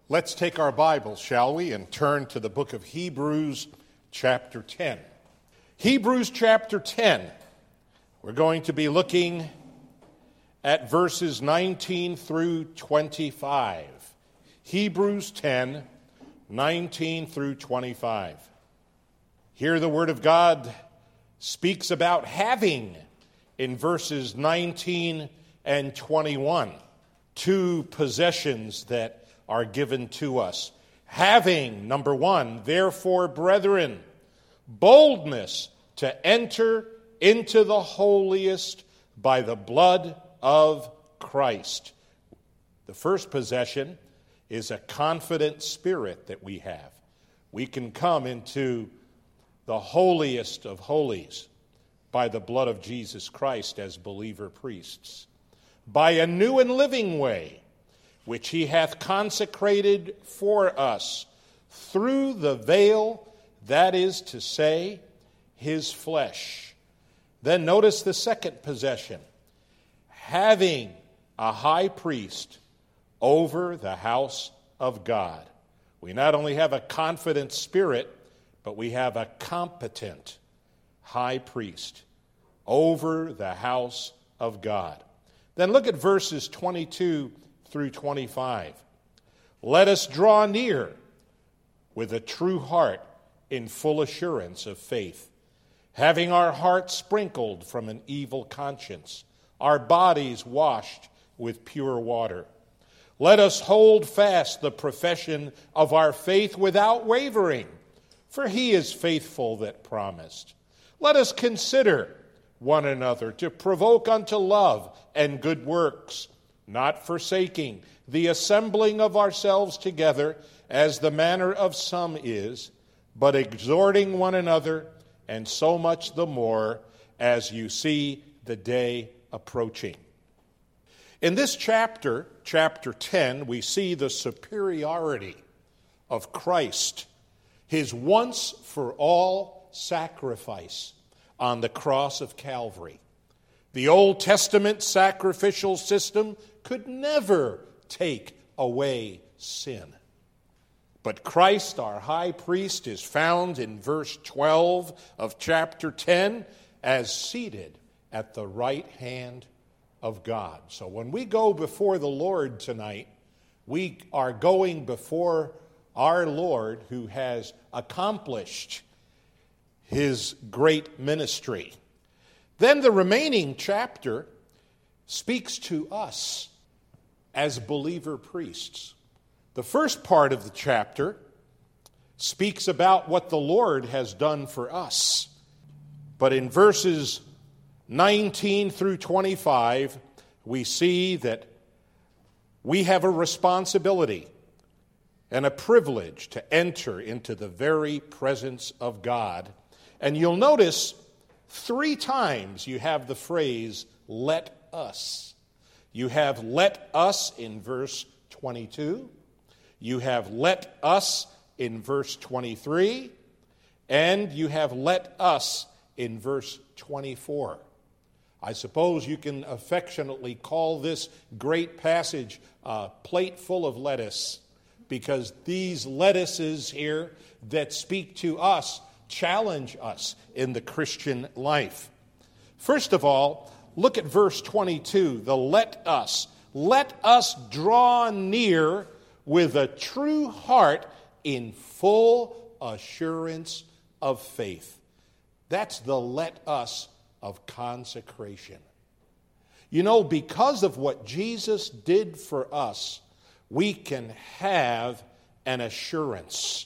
Let's take our Bibles, shall we, and turn to the book of Hebrews chapter 10. Hebrews chapter 10. We're going to be looking at verses 19 through 25. Hebrews 10, 19 through 25. Here the Word of God speaks about having in verses 19 and 21, two possessions that are given to us. Having, number one, therefore, brethren, boldness to enter into the holiest by the blood of Christ. The first possession is a confident spirit that we have. We can come into the holiest of holies by the blood of Jesus Christ as believer priests, by a new and living way, which he hath consecrated for us through the veil, that is to say, his flesh. Then notice the second possession, having a high priest over the house of God. We not only have a confident spirit, but we have a competent high priest over the house of God. Then look at verses 22 through 25. Let us draw near with a true heart in full assurance of faith, having our hearts sprinkled from an evil conscience, our bodies washed with pure water. Let us hold fast the profession of our faith without wavering, for he is faithful that promised. Let us consider one another to provoke unto love and good works, not forsaking the assembling of ourselves together, as the manner of some is, but exhorting one another, and so much the more as you see the day approaching. In this chapter, chapter 10, we see the superiority of Christ, his once-for-all sacrifice on the cross of Calvary. The Old Testament sacrificial system could never take away sin. But Christ, our high priest, is found in verse 12 of chapter 10 as seated at the right hand of God. So when we go before the Lord tonight, we are going before our Lord who has accomplished his great ministry. Then the remaining chapter speaks to us as believer priests. The first part of the chapter speaks about what the Lord has done for us. But in verses 19 through 25, we see that we have a responsibility and a privilege to enter into the very presence of God. And you'll notice 3 times you have the phrase, let us. You have let us in verse 22. You have let us in verse 23. And you have let us in verse 24. I suppose you can affectionately call this great passage a plate full of lettuce, because these lettuces here that speak to us challenge us in the Christian life. First of all, look at verse 22, the let us. Let us draw near with a true heart in full assurance of faith. That's the let us of consecration. You know, because of what Jesus did for us, we can have an assurance.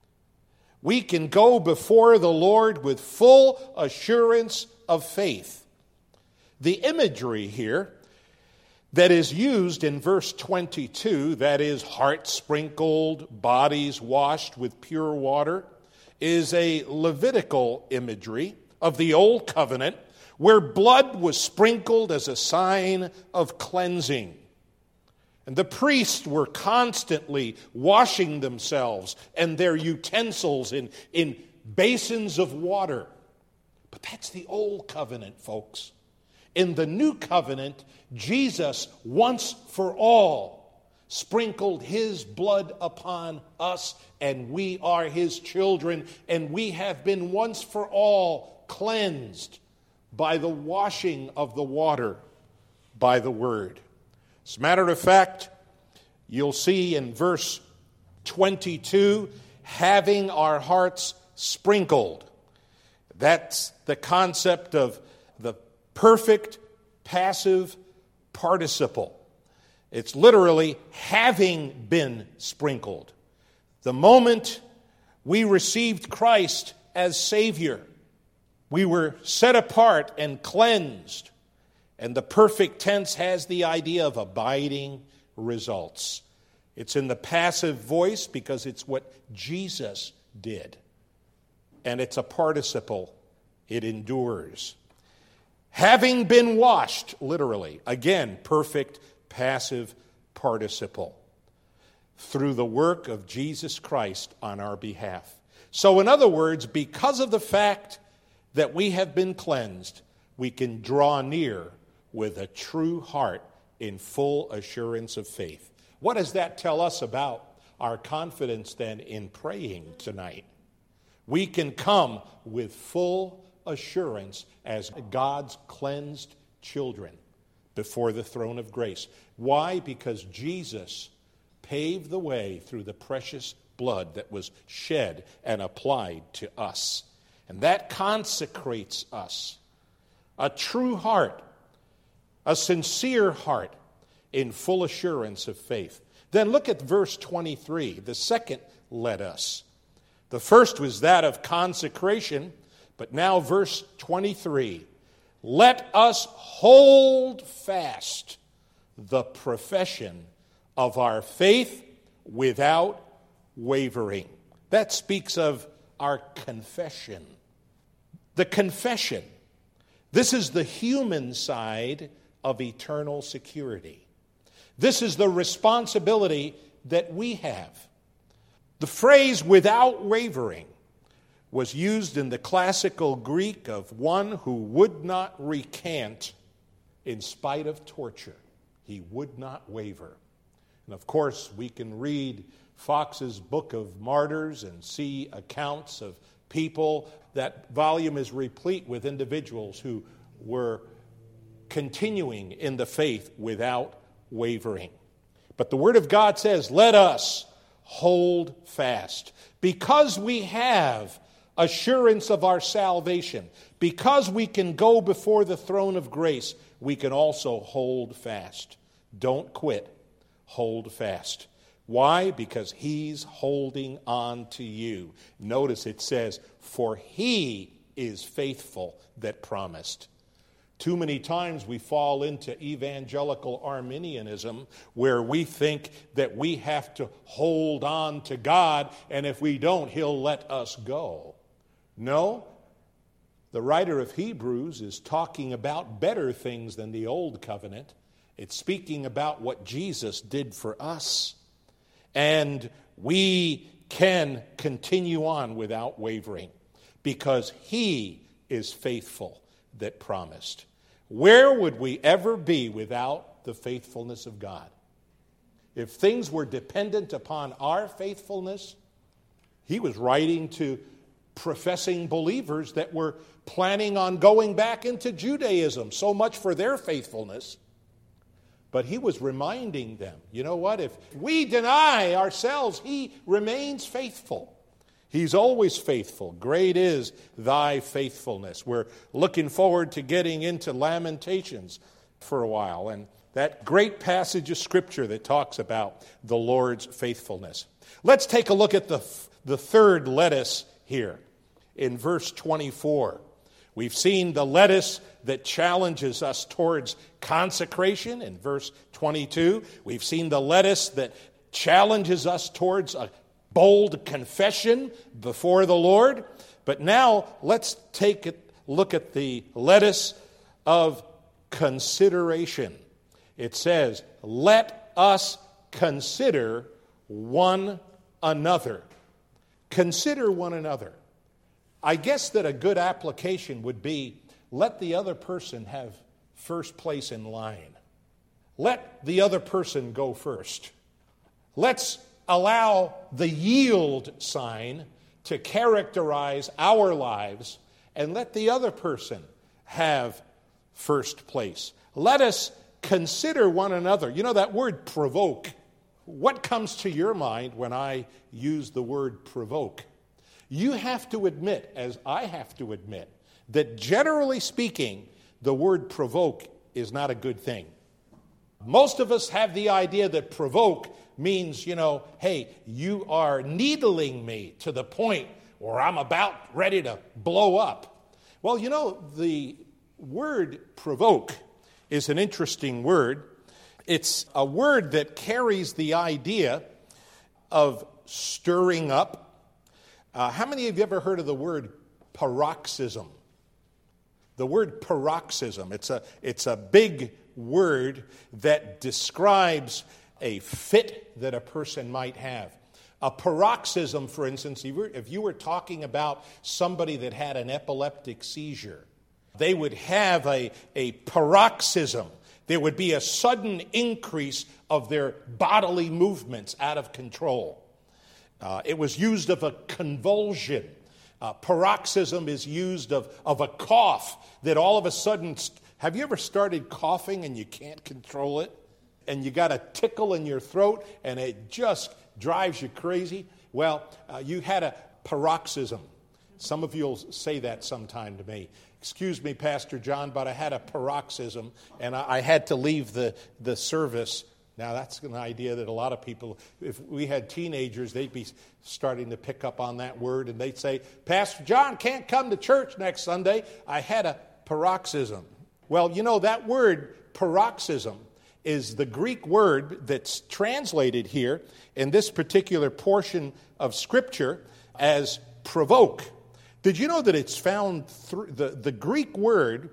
We can go before the Lord with full assurance of faith. The imagery here that is used in verse 22, that is, hearts sprinkled, bodies washed with pure water, is a Levitical imagery of the Old Covenant, where blood was sprinkled as a sign of cleansing. And the priests were constantly washing themselves and their utensils in basins of water. But that's the Old Covenant, folks. In the New Covenant, Jesus, once for all, sprinkled his blood upon us, and we are his children, and we have been once for all cleansed by the washing of the water by the word. As a matter of fact, you'll see in verse 22, having our hearts sprinkled. That's the concept of the perfect passive participle. It's literally having been sprinkled. The moment we received Christ as Savior, we were set apart and cleansed. And the perfect tense has the idea of abiding results. It's in the passive voice because it's what Jesus did. And it's a participle. It endures. Having been washed, literally, again, perfect passive participle, through the work of Jesus Christ on our behalf. So in other words, because of the fact that we have been cleansed, we can draw near with a true heart in full assurance of faith. What does that tell us about our confidence then in praying tonight? We can come with full assurance as God's cleansed children before the throne of grace. Why? Because Jesus paved the way through the precious blood that was shed and applied to us. And that consecrates us. A true heart, a sincere heart in full assurance of faith. Then look at verse 23, the second let us. The first was that of consecration, but now verse 23. Let us hold fast the profession of our faith without wavering. That speaks of our confession. The confession. This is the human side of eternal security. This is the responsibility that we have. The phrase without wavering was used in the classical Greek of one who would not recant in spite of torture. He would not waver. And of course, we can read Fox's Book of Martyrs and see accounts of people. That volume is replete with individuals who were continuing in the faith without wavering. But the Word of God says, let us hold fast. Because we have assurance of our salvation, because we can go before the throne of grace, we can also hold fast. Don't quit. Hold fast. Why? Because He's holding on to you. Notice it says, for He is faithful that promised. Too many times we fall into evangelical Arminianism where we think that we have to hold on to God, and if we don't, He'll let us go. No, the writer of Hebrews is talking about better things than the old covenant. It's speaking about what Jesus did for us. And we can continue on without wavering because He is faithful that promised. Where would we ever be without the faithfulness of God? If things were dependent upon our faithfulness, he was writing to professing believers that were planning on going back into Judaism, so much for their faithfulness. But he was reminding them, you know what? If we deny ourselves, He remains faithful. He's always faithful. Great is thy faithfulness. We're looking forward to getting into Lamentations for a while, and that great passage of Scripture that talks about the Lord's faithfulness. Let's take a look at the third lettuce here in verse 24. We've seen the lettuce that challenges us towards consecration in verse 22. We've seen the lettuce that challenges us towards a bold confession before the Lord. But now let's take a look at the lettuce of consideration. It says, let us consider one another. Consider one another. I guess that a good application would be, let the other person have first place in line. Let the other person go first. Let's allow the yield sign to characterize our lives and let the other person have first place. Let us consider one another. You know that word provoke. What comes to your mind when I use the word provoke? You have to admit, as I have to admit, that generally speaking, the word provoke is not a good thing. Most of us have the idea that provoke means, hey, you are needling me to the point where I'm about ready to blow up. Well, the word provoke is an interesting word. It's a word that carries the idea of stirring up. How many of you ever heard of the word paroxysm? The word paroxysm, it's a big word that describes a fit that a person might have. A paroxysm, for instance, if you were talking about somebody that had an epileptic seizure, they would have a paroxysm. There would be a sudden increase of their bodily movements out of control. It was used of a convulsion. Paroxysm is used of a cough that all of a sudden... Have you ever started coughing and you can't control it? And you got a tickle in your throat and it just drives you crazy? Well, you had a paroxysm. Some of you will say that sometime to me. Excuse me, Pastor John, but I had a paroxysm and I had to leave the service. Now, that's an idea that a lot of people, if we had teenagers, they'd be starting to pick up on that word, and they'd say, Pastor John can't come to church next Sunday. I had a paroxysm. Well, that word paroxysm is the Greek word that's translated here in this particular portion of Scripture as provoke. Did you know that it's found through the Greek word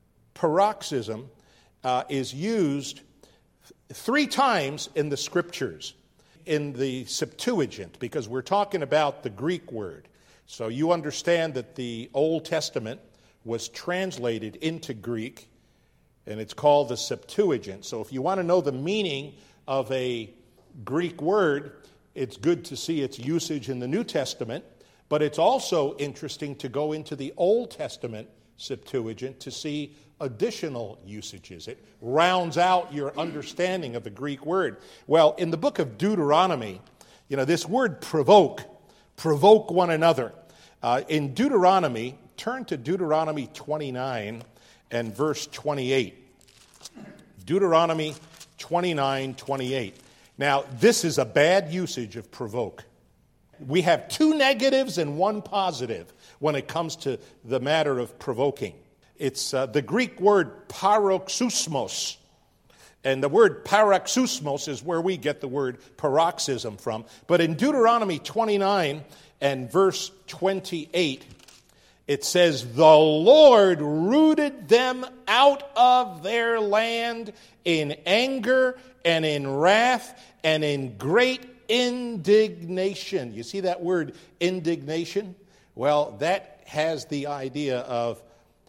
paroxysm is used 3 times in the Scriptures, in the Septuagint, because we're talking about the Greek word. So you understand that the Old Testament was translated into Greek, and it's called the Septuagint. So if you want to know the meaning of a Greek word, it's good to see its usage in the New Testament, but it's also interesting to go into the Old Testament Septuagint to see additional usages. It rounds out your understanding of the Greek word. Well, in the book of Deuteronomy, this word provoke one another. In Deuteronomy, turn to Deuteronomy 29 and verse 28. Deuteronomy 29:28. Now, this is a bad usage of provoke. We have 2 negatives and 1 positive when it comes to the matter of provoking. It's the Greek word paroxysmos. And the word paroxysmos is where we get the word paroxysm from. But in Deuteronomy 29 and verse 28, it says, the Lord rooted them out of their land in anger and in wrath and in great indignation. You see that word indignation? Well, that has the idea of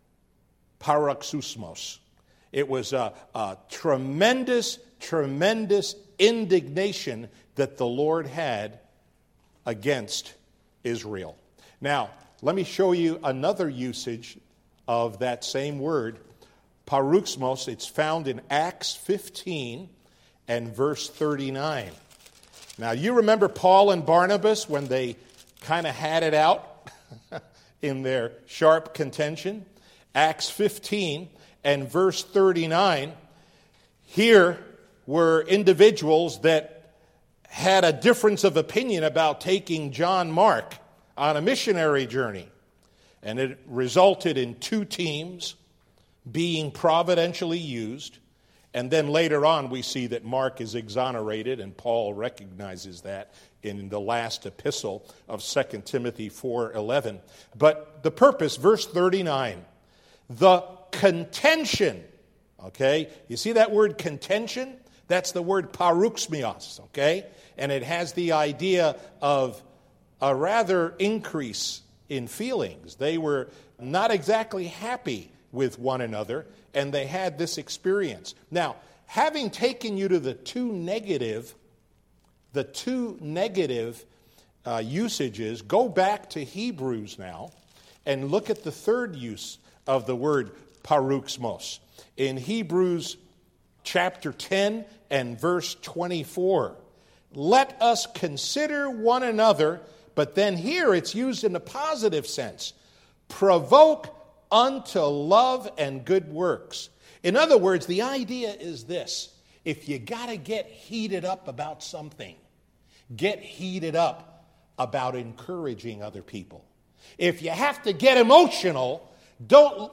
paroxysmos. It was a tremendous, tremendous indignation that the Lord had against Israel. Now, let me show you another usage of that same word, paroxysmos. It's found in Acts 15 and verse 39. Now, you remember Paul and Barnabas when they kind of had it out in their sharp contention? Acts 15 and verse 39. Here were individuals that had a difference of opinion about taking John Mark on a missionary journey. And it resulted in 2 teams being providentially used. And then later on we see that Mark is exonerated, and Paul recognizes that in the last epistle of 2 Timothy 4:11. But the purpose, verse 39, the contention, okay? You see that word contention? That's the word paroxysmios, okay? And it has the idea of a rather increase in feelings. They were not exactly happy with one another, and they had this experience. Now, having taken you to the 2 negative the two negative usages, go back to Hebrews now and look at the third use of the word paruxmos. In Hebrews chapter 10 and verse 24, let us consider one another, but then here it's used in a positive sense, provoke unto love and good works. In other words, the idea is this: if you got to get heated up about something, get heated up about encouraging other people. If you have to get emotional, don't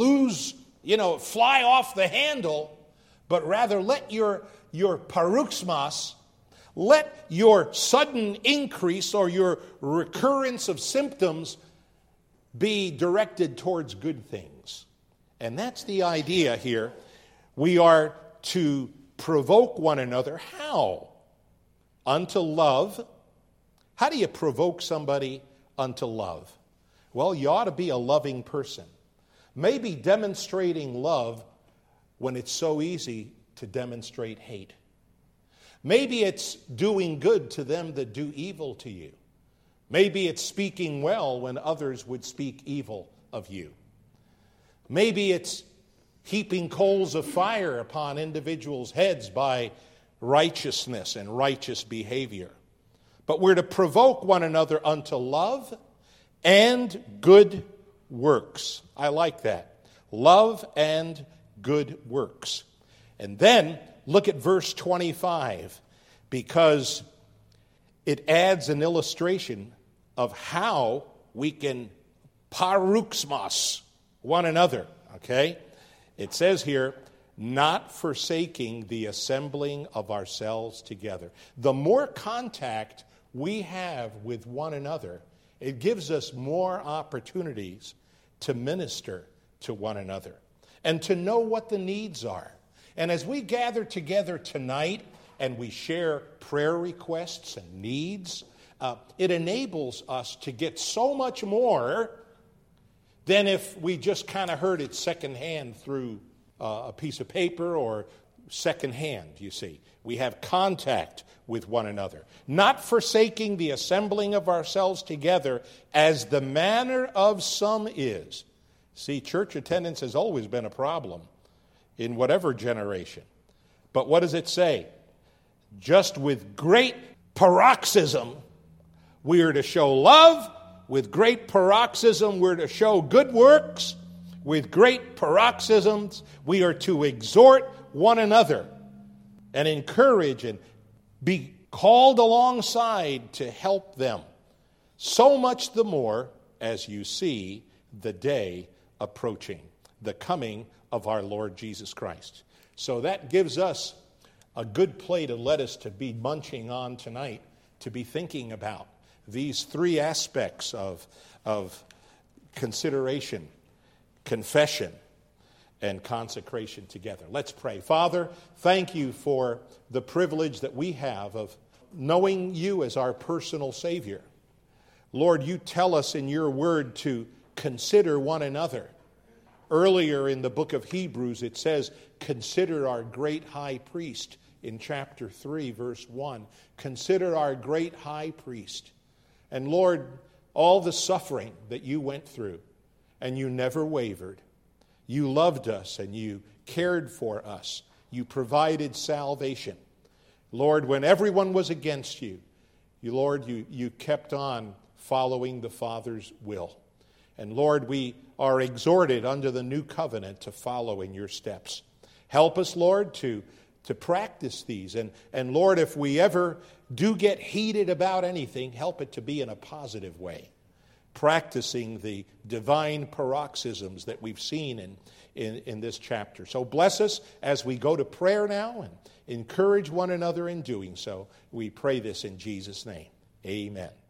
fly off the handle, but rather let your paruxmos, let your sudden increase or your recurrence of symptoms be directed towards good things. And that's the idea here. We are to provoke one another. How? Unto love. How do you provoke somebody unto love? Well, you ought to be a loving person. Maybe demonstrating love when it's so easy to demonstrate hate. Maybe it's doing good to them that do evil to you. Maybe it's speaking well when others would speak evil of you. Maybe it's heaping coals of fire upon individuals' heads by righteousness and righteous behavior. But we're to provoke one another unto love and good works. I like that. Love and good works. And then look at verse 25, because it adds an illustration of how we can paruxmos one another. Okay? It says here, not forsaking the assembling of ourselves together. The more contact we have with one another, it gives us more opportunities to minister to one another and to know what the needs are. And as we gather together tonight and we share prayer requests and needs, it enables us to get so much more than if we just kind of heard it secondhand through a piece of paper or secondhand, you see. We have contact with one another. Not forsaking the assembling of ourselves together as the manner of some is. See, church attendance has always been a problem in whatever generation. But what does it say? Just with great paroxysm, we are to show love. With great paroxysm, we're to show good works. With great paroxysms, we are to exhort one another and encourage and be called alongside to help them. So much the more as you see the day approaching, the coming of our Lord Jesus Christ. So that gives us a good plate of lettuce to be munching on tonight, to be thinking about these three aspects of consideration, confession, and consecration together. Let's pray. Father, thank you for the privilege that we have of knowing you as our personal Savior. Lord, you tell us in your word to consider one another. Earlier in the book of Hebrews, it says, consider our great high priest in chapter 3, verse 1. Consider our great high priest. And Lord, all the suffering that you went through, and you never wavered. You loved us and you cared for us. You provided salvation. Lord, when everyone was against you, you kept on following the Father's will. And Lord, we are exhorted under the new covenant to follow in your steps. Help us, Lord, to practice these. And Lord, if we ever do get heated about anything, help it to be in a positive way, practicing the divine paroxysms that we've seen in this chapter. So bless us as we go to prayer now and encourage one another in doing so. We pray this in Jesus' name. Amen.